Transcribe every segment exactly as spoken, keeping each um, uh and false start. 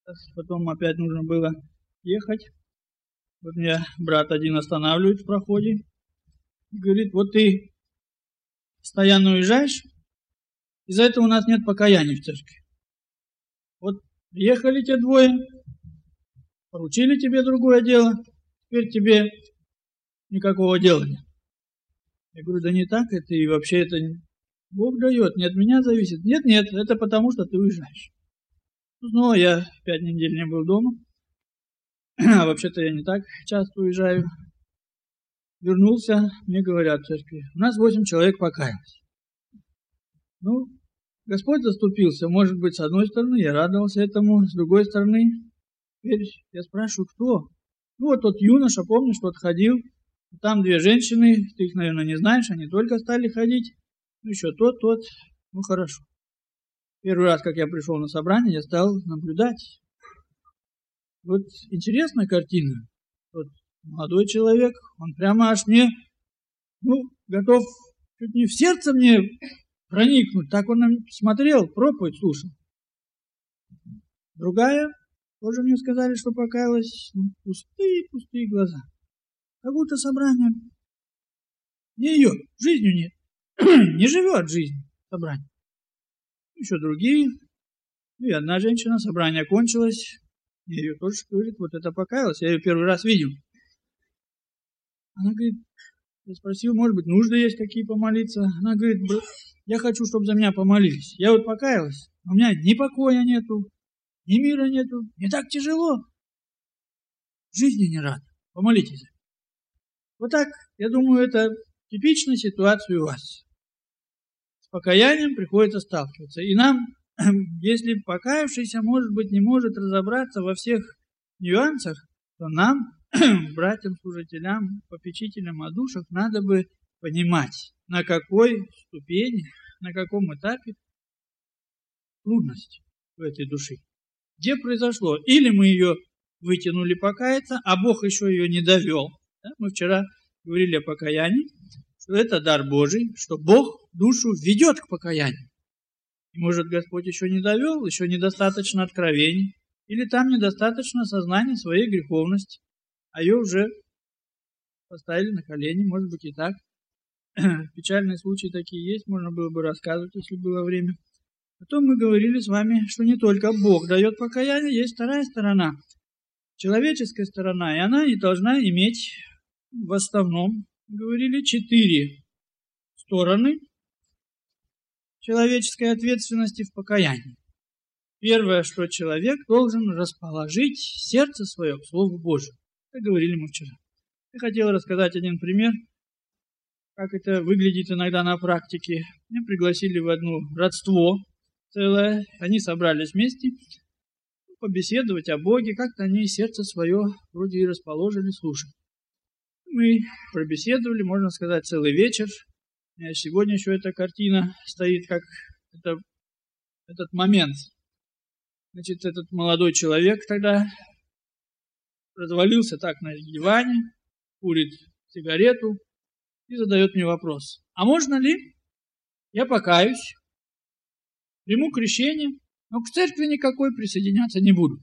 Потом опять нужно было ехать. Вот меня брат один останавливает в проходе. И говорит, вот ты постоянно уезжаешь, из-за этого у нас нет покаяния в церкви. Вот приехали те двое, поручили тебе другое дело, теперь тебе никакого дела нет. Я говорю, да не так это, и вообще это Бог дает, не от меня зависит. Нет, нет, это потому, что ты уезжаешь. Ну, я пять недель не был дома, а вообще-то я не так часто уезжаю. Вернулся, мне говорят в церкви, у нас восемь человек покаялось. Ну, Господь заступился, может быть, с одной стороны, я радовался этому, с другой стороны, теперь я спрашиваю, кто? Ну, вот тот юноша, помнишь, тот ходил, там две женщины, ты их, наверное, не знаешь, они только стали ходить, ну, еще тот, тот, ну, хорошо. Первый раз, как я пришел на собрание, я стал наблюдать. Вот интересная картина. Вот молодой человек, он прямо аж мне, ну, готов чуть не в сердце мне проникнуть. Так он смотрел, проповедь слушал. Другая, тоже мне сказали, что покаялась, ну, пустые-пустые глаза. Как будто собрание не ее, жизнью нет. Не живет жизнь собрание. Еще другие. И одна женщина, собрание кончилось. Я ее тоже говорит, вот это покаялась. Я ее первый раз видел. Она говорит, я спросил, может быть, нужды есть какие помолиться. Она говорит, я хочу, чтобы за меня помолились. Я вот покаялась, у меня ни покоя нету, ни мира нету. Мне так тяжело. Жизни не рад. Помолитесь. Вот так, я думаю, это типичная ситуация у вас. С покаянием приходится сталкиваться. И нам, если покаявшийся, может быть, не может разобраться во всех нюансах, то нам, братьям-служителям, попечителям о душах, надо бы понимать, на какой ступени, на каком этапе трудность в этой душе. Где произошло? Или мы ее вытянули покаяться, а Бог еще ее не довел. Да? Мы вчера говорили о покаянии, что это дар Божий, что Бог душу ведет к покаянию. И может Господь еще не довел, еще недостаточно откровений, или там недостаточно сознания своей греховности, а ее уже поставили на колени, может быть и так. Печальные случаи такие есть, можно было бы рассказывать, если было время. Потом мы говорили с вами, что не только Бог дает покаяние, есть вторая сторона, человеческая сторона, и она не должна иметь в основном, говорили, четыре стороны человеческой ответственности в покаянии. Первое, что человек должен расположить сердце свое к Слову Божьему. Как говорили мы вчера. Я хотел рассказать один пример, как это выглядит иногда на практике. Меня пригласили в одно родство целое. Они собрались вместе побеседовать о Боге. Как-то они сердце свое вроде и расположили слушать. Мы пробеседовали, можно сказать, целый вечер. Сегодня еще эта картина стоит, как это, этот момент. Значит, этот молодой человек тогда развалился так на диване, курит сигарету и задает мне вопрос. А можно ли я покаюсь, приму крещение, но к церкви никакой присоединяться не буду?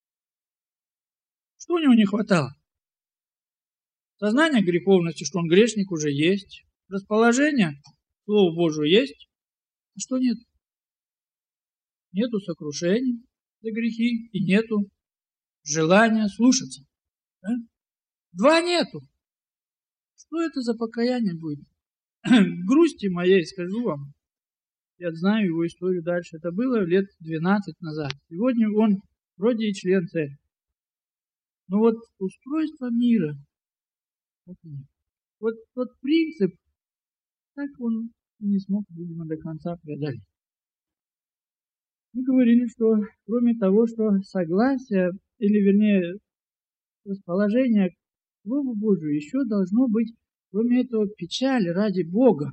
Что у него не хватало? Сознание греховности, что он грешник, уже есть. Расположение к Слову Божию есть. А что нет? Нету сокрушений за грехи и нету желания слушаться. Да? Два нету. Что это за покаяние будет? Грусти моей скажу вам. Я знаю его историю дальше. Это было лет двенадцать назад. Сегодня он вроде и член церкви. Но вот устройство мира, вот тот принцип, так он не смог, видимо, до конца преодолеть. Мы говорили, что кроме того, что согласие, или вернее расположение к Слову Божию, еще должно быть, кроме этого, печаль ради Бога.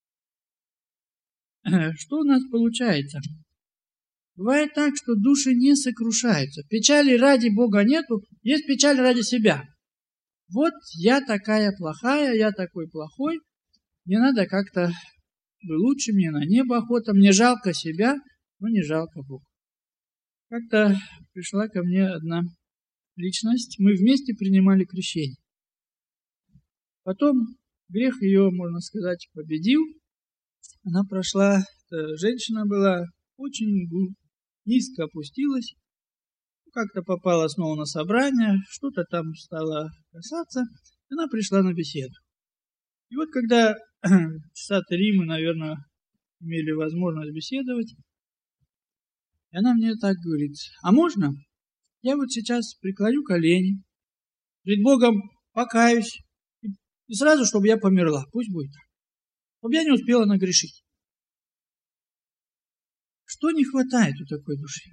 Что у нас получается? Бывает так, что души не сокрушаются. Печали ради Бога нету, есть печаль ради себя. Вот я такая плохая, я такой плохой, мне надо как-то быть лучше, мне на небо охота, мне жалко себя, но не жалко Бога. Как-то пришла ко мне одна личность, мы вместе принимали крещение. Потом грех ее, можно сказать, победил. Она прошла, женщина была, очень низко опустилась, как-то попала снова на собрание, что-то там стало касаться, она пришла на беседу. И вот когда часа три мы, наверное, имели возможность беседовать, и она мне так говорит: а можно я вот сейчас преклоню колени, перед Богом покаюсь, и сразу, чтобы я померла, пусть будет так, чтобы я не успела нагрешить. Что не хватает у такой души?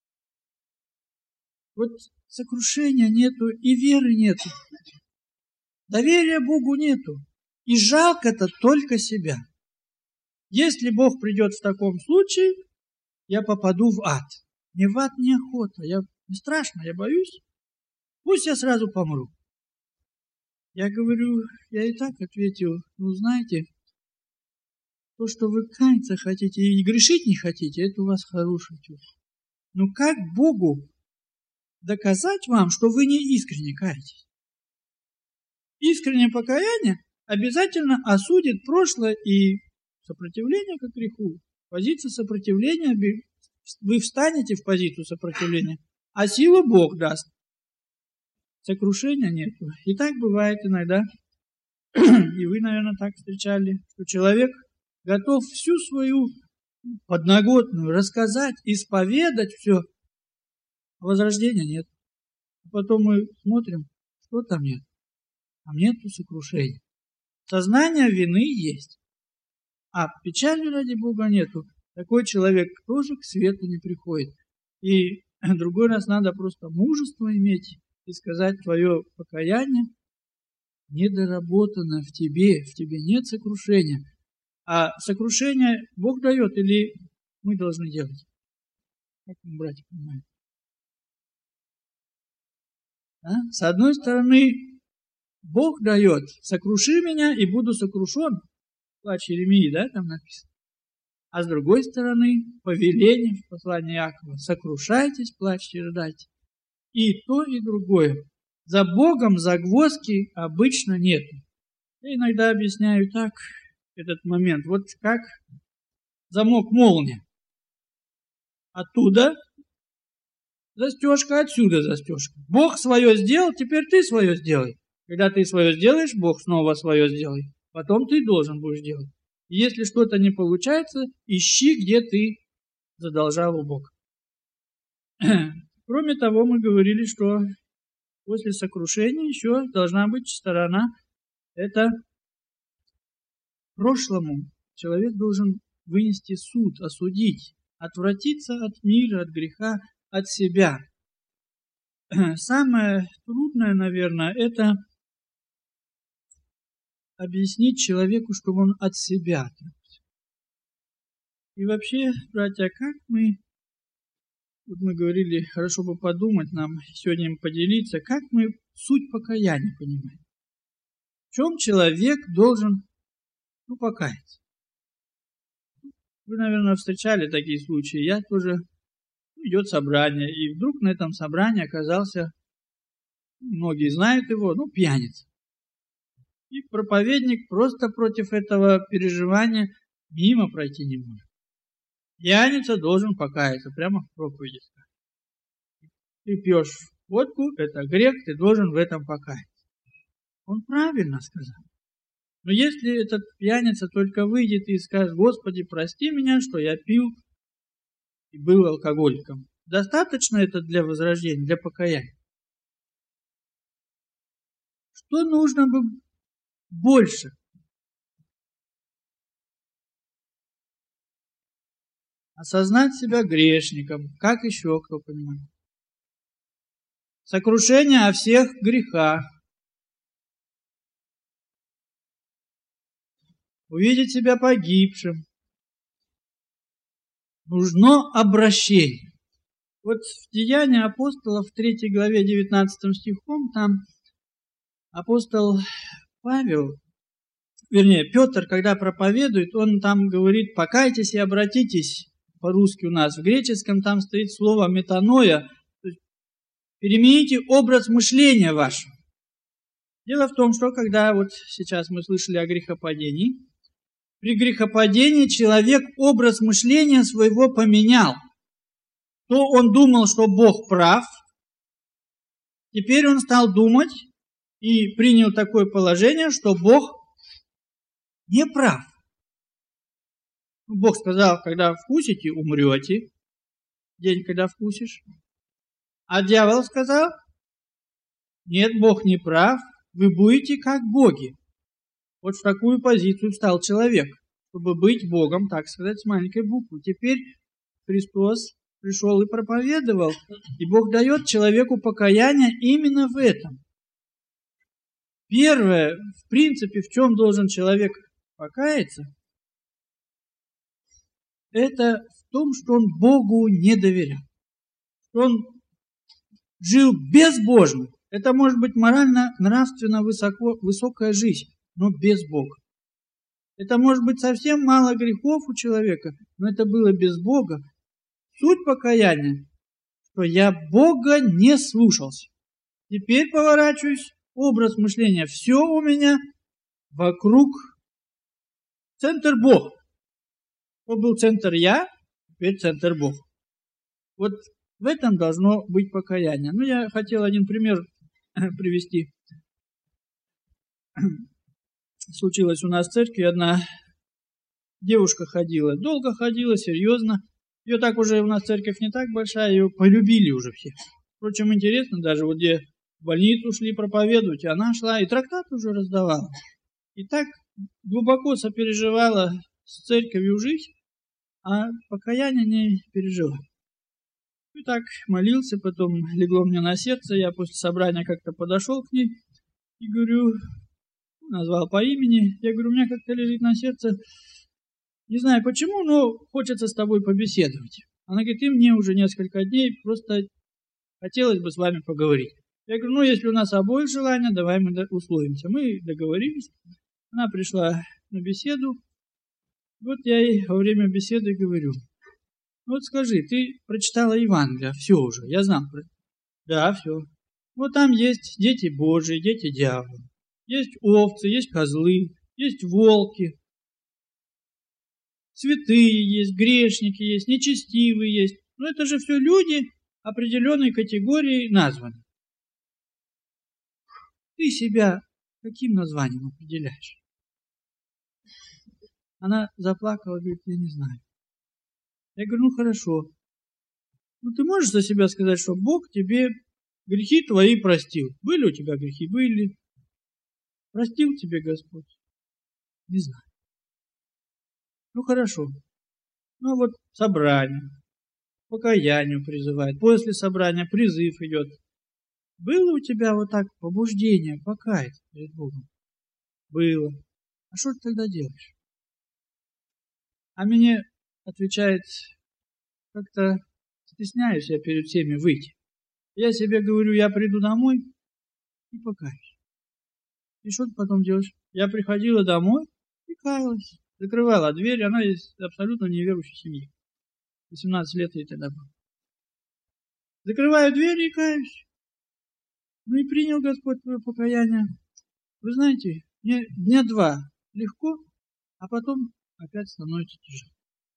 Вот сокрушения нету и веры нету, доверия Богу нету, и жалко-то только себя. Если Бог придет в таком случае, я попаду в ад. Мне в ад неохота, я, не страшно, я боюсь. Пусть я сразу помру. Я говорю, я и так ответил, ну знаете, то, что вы каяться хотите и грешить не хотите, это у вас хорошее чувство. Но как Богу доказать вам, что вы не искренне каетесь? Искреннее покаяние обязательно осудит прошлое и сопротивление к греху. Позиция сопротивления, вы встанете в позицию сопротивления, а силу Бог даст. Сокрушения нет. И так бывает иногда, и вы, наверное, так встречали, что человек готов всю свою подноготную рассказать, исповедать все, а возрождения нет. Потом мы смотрим, что там нет. Там нету сокрушения. Сознание вины есть, а печали ради Бога нету. Такой человек тоже к свету не приходит. И другой раз надо просто мужество иметь и сказать: твое покаяние недоработано в тебе, в тебе нет сокрушения. А сокрушение Бог дает или мы должны делать? Как мы, братья, понимаем? Да? С одной стороны, Бог дает: сокруши меня и буду сокрушен. Плач Иеремии, да, там написано. А с другой стороны, повеление в послании Иакова: сокрушайтесь, плачьте, рыдайте. И то, и другое. За Богом загвоздки обычно нет. Я иногда объясняю так этот момент. Вот как замок молния. Оттуда застежка, отсюда застежка. Бог свое сделал, теперь ты свое сделай. Когда ты свое сделаешь, Бог снова свое сделает. Потом ты должен будешь делать. И если что-то не получается, ищи, где ты задолжал у Бога. Кроме того, мы говорили, что после сокрушения еще должна быть сторона. Это прошлому человек должен вынести суд, осудить, отвратиться от мира, от греха, от себя. Самое трудное, наверное, это объяснить человеку, чтобы он от себя. И вообще, братья, как мы, вот мы говорили, хорошо бы подумать нам, сегодня им поделиться, как мы суть покаяния понимаем. В чем человек должен, ну, покаяться? Вы, наверное, встречали такие случаи. Я тоже, идет собрание, и вдруг на этом собрании оказался, многие знают его, ну, пьяница. И проповедник просто против этого переживания мимо пройти не может. Пьяница должен покаяться, прямо в проповеди. Ты пьешь водку, это грех, ты должен в этом покаяться. Он правильно сказал. Но если этот пьяница только выйдет и скажет: Господи, прости меня, что я пил и был алкоголиком, достаточно это для возрождения, для покаяния? Что нужно бы больше? Осознать себя грешником. Как еще кто понимает? Сокрушение о всех грехах. Увидеть себя погибшим. Нужно обращение. Вот в Деянии апостолов, в третьей главе, девятнадцатым стихом, там апостол Павел, вернее, Петр, когда проповедует, он там говорит: покайтесь и обратитесь, по-русски у нас. В греческом там стоит слово метаноя. То есть перемените образ мышления ваш. Дело в том, что когда вот сейчас мы слышали о грехопадении, при грехопадении человек образ мышления своего поменял. То он думал, что Бог прав, теперь он стал думать и принял такое положение, что Бог не прав. Бог сказал, когда вкусите, умрете. День, когда вкусишь. А дьявол сказал, нет, Бог не прав, вы будете как боги. Вот в такую позицию встал человек, чтобы быть Богом, так сказать, с маленькой буквы. Теперь Христос пришел и проповедовал, и Бог дает человеку покаяние именно в этом. Первое, в принципе, в чем должен человек покаяться, это в том, что он Богу не доверял. Что он жил безбожно. Это может быть морально, нравственно высоко, высокая жизнь, но без Бога. Это может быть совсем мало грехов у человека, но это было без Бога. Суть покаяния, что я Бога не слушался. Теперь поворачиваюсь, образ мышления, все у меня вокруг. Центр Бог. То был центр я, теперь центр Бог. Вот в этом должно быть покаяние. Ну, я хотел один пример привести. Случилось у нас в церкви, одна девушка ходила. Долго ходила, серьезно. Ее так уже, у нас церковь не так большая, ее полюбили уже все. Впрочем, интересно, даже вот где в больницу шли проповедовать, она шла и трактат уже раздавала. И так глубоко сопереживала с церковью жизнь, а покаяние не пережила. И так молился, потом легло мне на сердце, я после собрания как-то подошел к ней и говорю, назвал по имени, я говорю, у меня как-то лежит на сердце, не знаю почему, но хочется с тобой побеседовать. Она говорит, и мне уже несколько дней, просто хотелось бы с вами поговорить. Я говорю, ну если у нас обоих желания, давай мы условимся. Мы договорились, она пришла на беседу, вот я ей во время беседы говорю, вот скажи, ты прочитала Евангелие, все уже, я знал. Да, все. Вот там есть дети Божии, дети дьявола. Есть овцы, есть козлы, есть волки. Святые есть, грешники есть, нечестивые есть. Но это же все люди определенной категории названы. Ты себя каким названием определяешь? Она заплакала, говорит, я не знаю. Я говорю, ну хорошо. Ну ты можешь за себя сказать, что Бог тебе грехи твои простил? Были у тебя грехи? Были. Простил тебе Господь? Не знаю. Ну хорошо. Ну вот собрание. Покаянию призывает. После собрания призыв идет. Было у тебя вот так побуждение покаяться перед Богом? Было. А что ты тогда делаешь? А мне отвечает, как-то стесняюсь я перед всеми выйти. Я себе говорю, я приду домой и покаюсь. И что ты потом делаешь? Я приходила домой и каялась. Закрывала дверь, она из абсолютно неверующей семьи. восемнадцать лет ей тогда было. Закрываю дверь и каюсь. Ну и принял Господь твое покаяние. Вы знаете, мне дня два легко, а потом опять становится тяжело.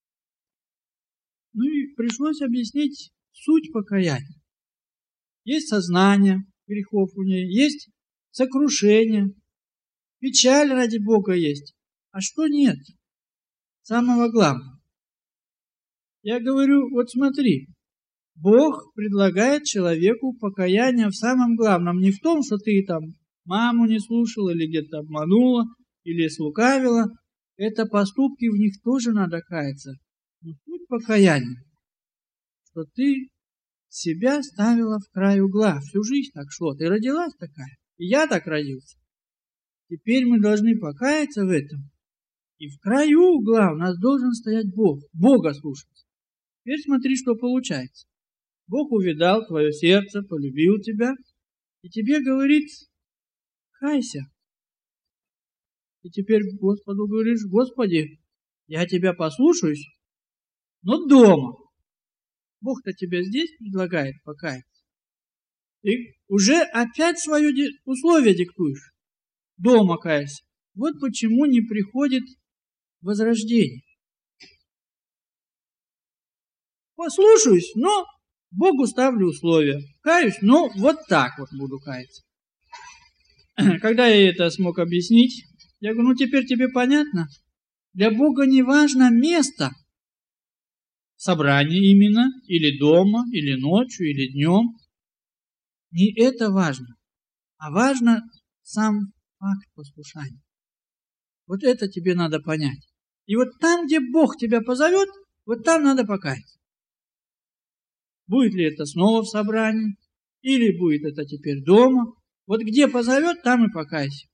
Ну и пришлось объяснить суть покаяния. Есть сознание грехов у нее, есть сокрушение, печаль ради Бога есть. А что нет? Самого главного. Я говорю, вот смотри, Бог предлагает человеку покаяние в самом главном. Не в том, что ты там маму не слушала, или где-то обманула, или слукавила. Это поступки, в них тоже надо каяться. Но суть покаяния, что ты себя ставила в край угла. Всю жизнь так шло. Ты родилась такая. И я так родился. Теперь мы должны покаяться в этом. И в краю угла у нас должен стоять Бог. Бога слушаться. Теперь смотри, что получается. Бог увидал твое сердце, полюбил тебя. И тебе говорит, кайся. И теперь Господу говоришь, Господи, я тебя послушаюсь, Но дома. Бог-то тебе здесь предлагает покаяться. Ты уже опять свое условие диктуешь. Дома каяться. Вот почему не приходит возрождение. Послушаюсь, но Богу ставлю условия. Каюсь, но вот так вот буду каяться. Когда я это смог объяснить, я говорю, ну теперь тебе понятно? Для Бога не важно место. Собрание именно, или дома, или ночью, или днем. Не это важно, а важно сам факт послушания. Вот это тебе надо понять. И вот там, где Бог тебя позовет, вот там надо покаяться. Будет ли это снова в собрании, или будет это теперь дома. Вот где позовет, там и покайся.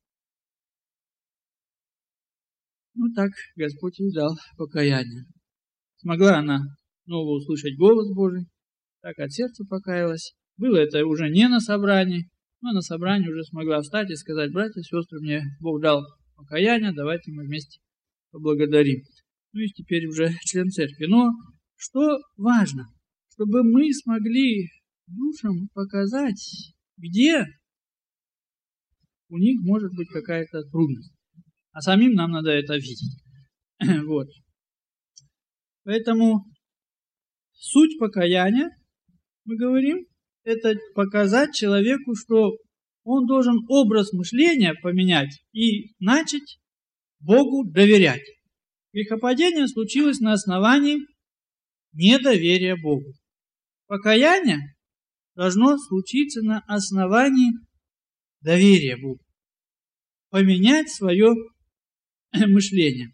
Ну так Господь ей дал покаяние. Смогла она снова услышать голос Божий, так от сердца покаялась. Было это уже не на собрании, но на собрании уже смогла встать и сказать: братья, сестры, мне Бог дал покаяние, давайте мы вместе поблагодарим. Ну и теперь уже член церкви. Но что важно, чтобы мы смогли душам показать, где у них может быть какая-то трудность. А самим нам надо это видеть. Вот. Поэтому суть покаяния, мы говорим, это показать человеку, что он должен образ мышления поменять и начать Богу доверять. Грехопадение случилось на основании недоверия Богу. Покаяние должно случиться на основании доверия Богу. Поменять свое мышление.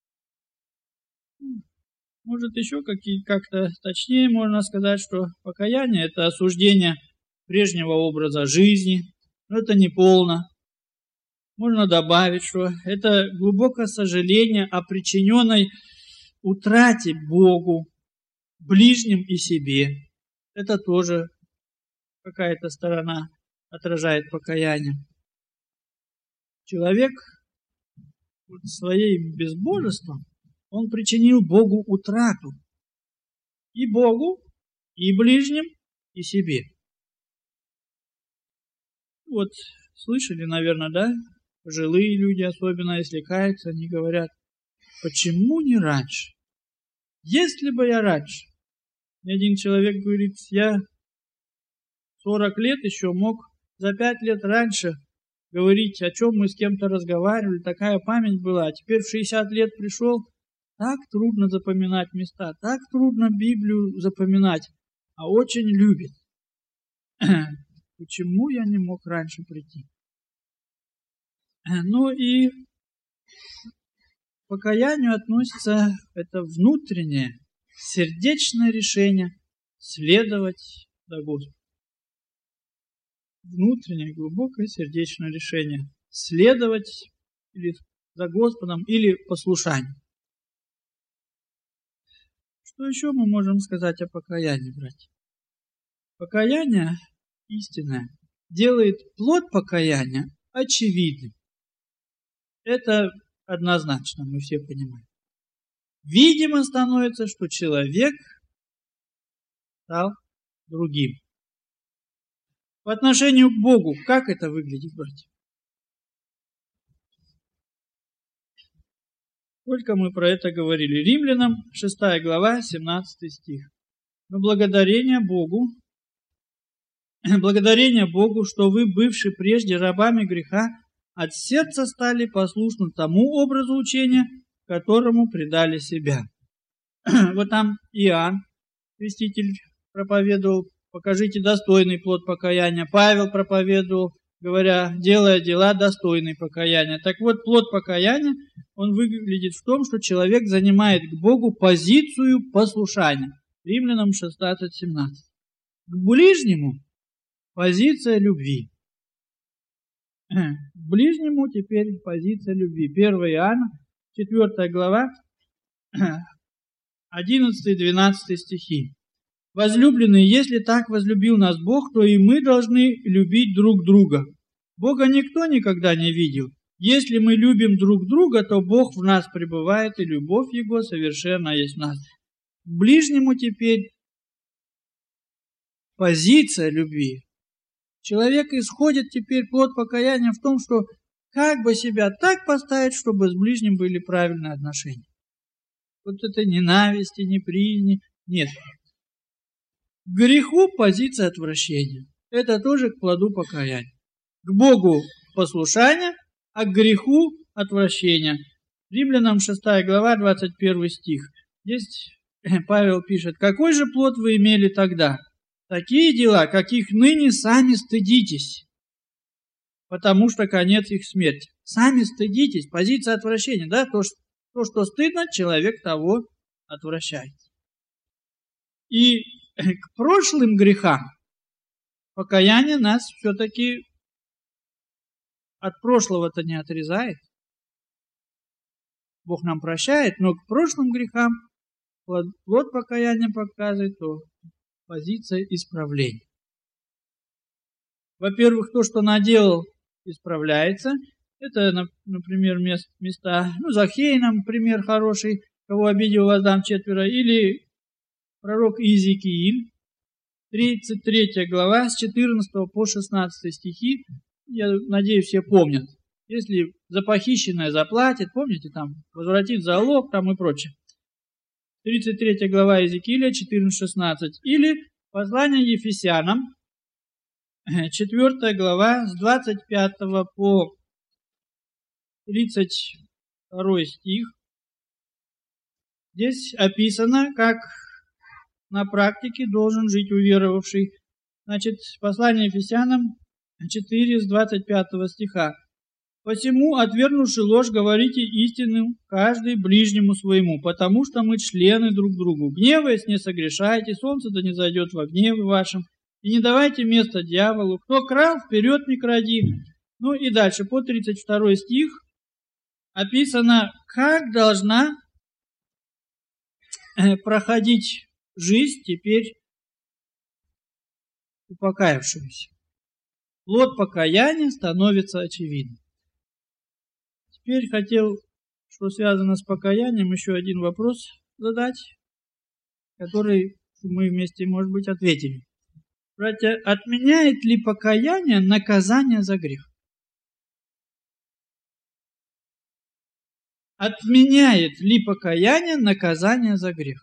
Может, еще как-то точнее можно сказать, что покаяние – это осуждение прежнего образа жизни, но это не полно. Можно добавить, что это глубокое сожаление о причиненной утрате Богу, ближним и себе. Это тоже какая-то сторона отражает покаяние. Человек своим безбожеством, он причинил Богу утрату. И Богу, и ближним, и себе. Вот слышали, наверное, да? Пожилые люди, особенно если каются, они говорят: почему не раньше? Если бы я раньше. Мне один человек говорит: я сорок лет еще мог за пять лет раньше говорить, о чем мы с кем-то разговаривали, такая память была, а теперь в шестьдесят лет пришел, так трудно запоминать места, так трудно Библию запоминать, а очень любит. Почему я не мог раньше прийти? Ну и к покаянию относится это внутреннее, сердечное решение следовать за Господом. Внутреннее, глубокое сердечное решение следовать или за Господом, или послушание. Что еще мы можем сказать о покаянии, братья? Покаяние истинное делает плод покаяния очевидным. Это однозначно, мы все понимаем. Видимо становится, что человек стал другим. По отношению к Богу, как это выглядит, братья? Только мы про это говорили. Римлянам, шестая глава, семнадцатый стих. Но благодарение Богу, благодарение Богу, что вы, бывшие прежде рабами греха, от сердца стали послушны тому образу учения, которому предали себя. Вот там Иоанн, креститель, проповедовал: покажите достойный плод покаяния. Павел проповедовал, говоря: делая дела достойные покаяния. Так вот, плод покаяния, он выглядит в том, что человек занимает к Богу позицию послушания. Римлянам шестнадцать семнадцать. К ближнему позиция любви. К ближнему теперь позиция любви. первое Иоанна, четвёртая глава, одиннадцатый-двенадцатый стихи. Возлюбленные, если так возлюбил нас Бог, то и мы должны любить друг друга. Бога никто никогда не видел. Если мы любим друг друга, то Бог в нас пребывает, и любовь Его совершенна есть в нас. ближнему теперь позиция любви. Человек исходит теперь плод покаяния в том, что как бы себя так поставить, чтобы с ближним были правильные отношения. Вот это ненависти, неприязни. Нет. К греху позиция отвращения. Это тоже к плоду покаяния. К Богу послушание, а к греху отвращение. Римлянам шестая глава, двадцать первый стих. Здесь Павел пишет: «Какой же плод вы имели тогда? Такие дела, каких ныне сами стыдитесь, потому что конец их смерти». Сами стыдитесь, позиция отвращения, да, то, что, то, что стыдно, человек того отвращается. И к прошлым грехам покаяние нас все-таки от прошлого-то не отрезает. Бог нам прощает, но к прошлым грехам плод, плод покаяния показывает то позиция исправления. Во-первых, то, что наделал, исправляется. Это, например, места, ну, Захей нам пример хороший, кого обидел, воздам четверо, или пророк Иезекииль, тридцать третья глава, с четырнадцатого по шестнадцатый стихи, я надеюсь, все помнят. Если за похищенное заплатит, помните, там, возвратит залог, там и прочее. тридцать третья глава Иезекииля, четырнадцать шестнадцать. Или послание Ефесянам, четвёртая глава, с двадцать пятого по тридцать второй стих. Здесь описано, как на практике должен жить уверовавший. Значит, послание Ефесянам четыре, с двадцать пятого стиха. «Посему, отвергнувши ложь, говорите истину каждый ближнему своему, потому что мы члены друг другу. Гневаясь, не согрешайте, солнце да не зайдет во гневе вашем, и не давайте места дьяволу. Кто крал, вперед не кради». Ну и дальше, по тридцать второй стих, описано, как должна проходить жизнь теперь у покаявшегося. Плод покаяния становится очевидным. Теперь хотел, что связано с покаянием, еще один вопрос задать, который мы вместе, может быть, ответили. Братья, отменяет ли покаяние наказание за грех? Отменяет ли покаяние наказание за грех?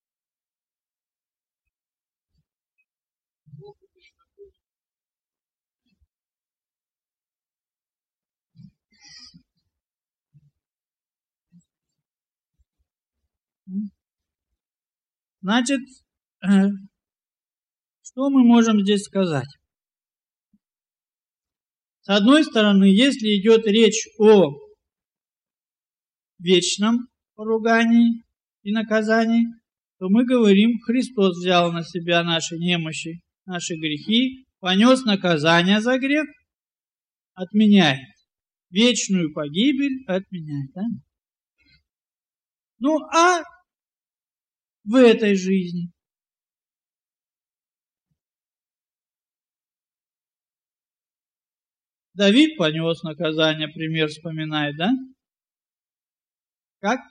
Значит, что мы можем здесь сказать? С одной стороны, если идет речь о вечном поругании и наказании, то мы говорим, Христос взял на себя наши немощи, наши грехи, понес наказание за грех, отменяет. Вечную погибель отменяет. Да? Ну, а в этой жизни? Давид понес наказание, пример вспоминает, да? Как?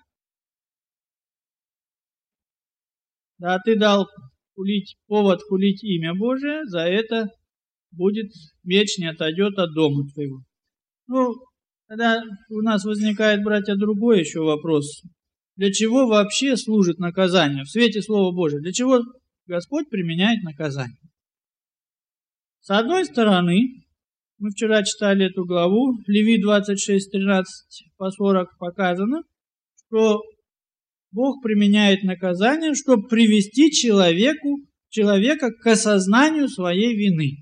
Да, ты дал хулить, повод хулить имя Божие, за это будет меч не отойдет от дома твоего. Ну, тогда у нас возникает, братья, другой еще вопрос. Для чего вообще служит наказание в свете Слова Божия? Для чего Господь применяет наказание? С одной стороны, мы вчера читали эту главу, Левит двадцать шесть, тринадцать по сорок показано, что Бог применяет наказание, чтобы привести человеку, человека к осознанию своей вины.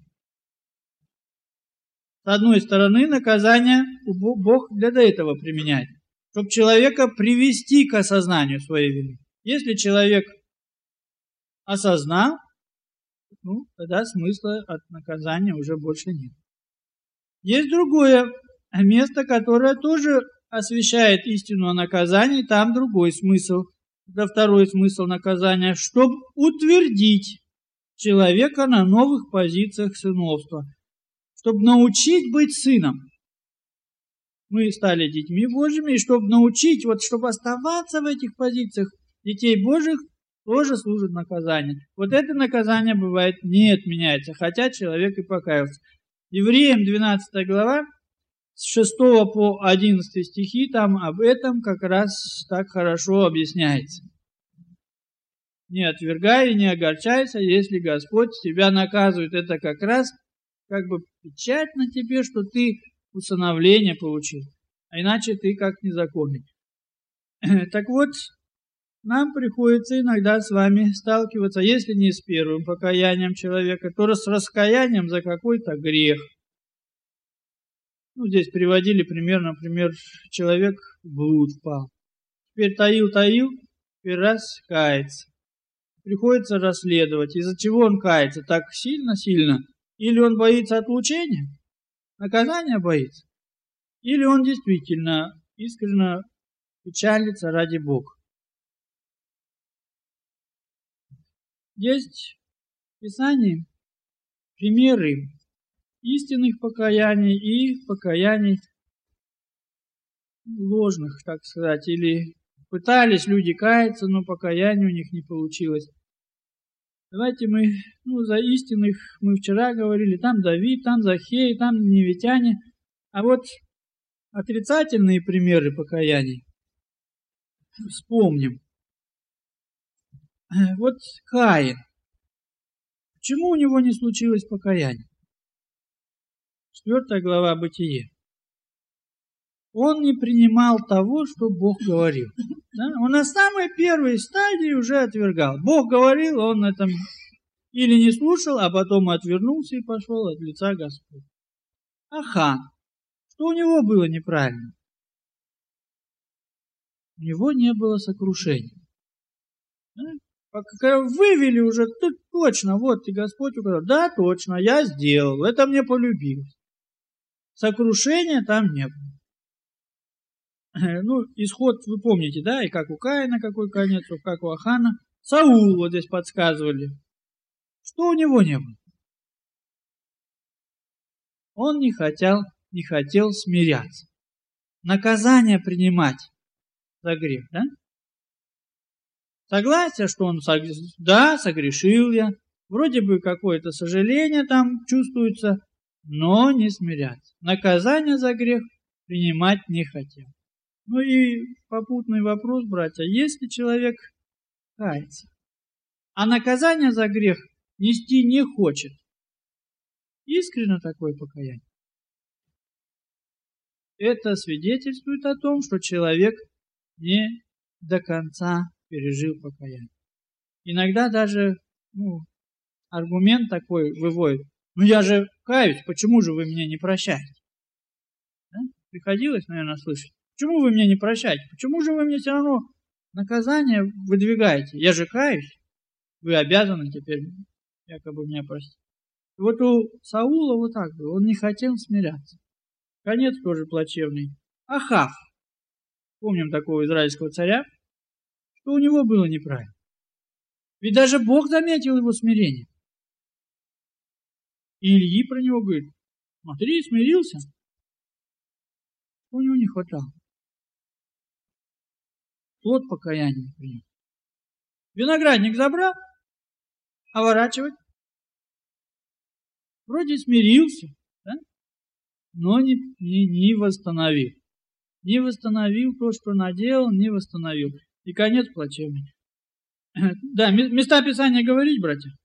С одной стороны, наказание Бог для этого применяет, чтобы человека привести к осознанию своей вины. Если человек осознал, ну, тогда смысла от наказания уже больше нет. Есть другое место, которое тоже освещает истину о наказании, там другой смысл. Это второй смысл наказания, чтобы утвердить человека на новых позициях сыновства, чтобы научить быть сыном. Мы стали детьми Божьими, и чтобы научить, вот чтобы оставаться в этих позициях детей Божьих, тоже служит наказанием. Вот это наказание бывает не отменяется, хотя человек и покаялся. Евреям двенадцатая глава, с шестого по одиннадцатый стихи, там об этом как раз так хорошо объясняется. Не отвергай и не огорчайся, если Господь тебя наказывает. Это как раз как бы печать на тебе, что ты усыновление получил. А иначе ты как незаконный. Так вот, нам приходится иногда с вами сталкиваться, если не с первым покаянием человека, то с раскаянием за какой-то грех. Ну, здесь приводили пример, например, человек в блуд впал. Теперь таил-таил, теперь раз кается. Приходится расследовать, из-за чего он кается так сильно-сильно. Или он боится отлучения, наказания боится, или он действительно искренне печалится ради Бога. Есть в Писании примеры истинных покаяний и покаяний ложных, так сказать, или пытались люди каяться, но покаяние у них не получилось. Давайте мы, ну, за истинных мы вчера говорили, там Давид, там Захей, там ниневитяне, а вот отрицательные примеры покаяний вспомним. Вот Каин. Почему у него не случилось покаяние? Четвертая глава Бытие. Он не принимал того, что Бог говорил. Да? Он на самой первой стадии уже отвергал. Бог говорил, он это или не слушал, а потом отвернулся и пошел от лица Господа. А Хан, что у него было неправильно? У него не было сокрушения. Да? Пока вывели уже, точно, вот и Господь указал, да, точно, я сделал, это мне полюбилось. Сокрушения там не было. Ну, исход вы помните, да, и как у Каина какой конец, как у Ахана. Саул вот здесь подсказывали. Что у него не было? Он не хотел, не хотел смиряться. Наказание принимать за грех, да? Согласие, что он, да, согрешил я, вроде бы какое-то сожаление там чувствуется, но не смиряться. Наказание за грех принимать не хотел. Ну и попутный вопрос, братья, если человек кается, а наказание за грех нести не хочет, искренне такое покаяние, это свидетельствует о том, что человек не до конца пережил покаяние. Иногда даже ну, аргумент такой выводит, ну я же каюсь, почему же вы меня не прощаете? Да? Приходилось, наверное, слышать. Почему вы меня не прощаете? Почему же вы мне все равно наказание выдвигаете? Я же каюсь. Вы обязаны теперь якобы меня простить. И вот у Саула вот так было. Он не хотел смиряться. Конец тоже плачевный. Ахав. Помним такого израильского царя. Что у него было неправильно. Ведь даже Бог заметил его смирение. И Ильи про него говорит, смотри, смирился. Что у него не хватало? Плод покаяния принял. Виноградник забрал, а ворачивать. Вроде смирился, да? Но не, не, не восстановил. Не восстановил то, что наделал, не восстановил. И конец плачевный. Да, места Писания говорить, братья?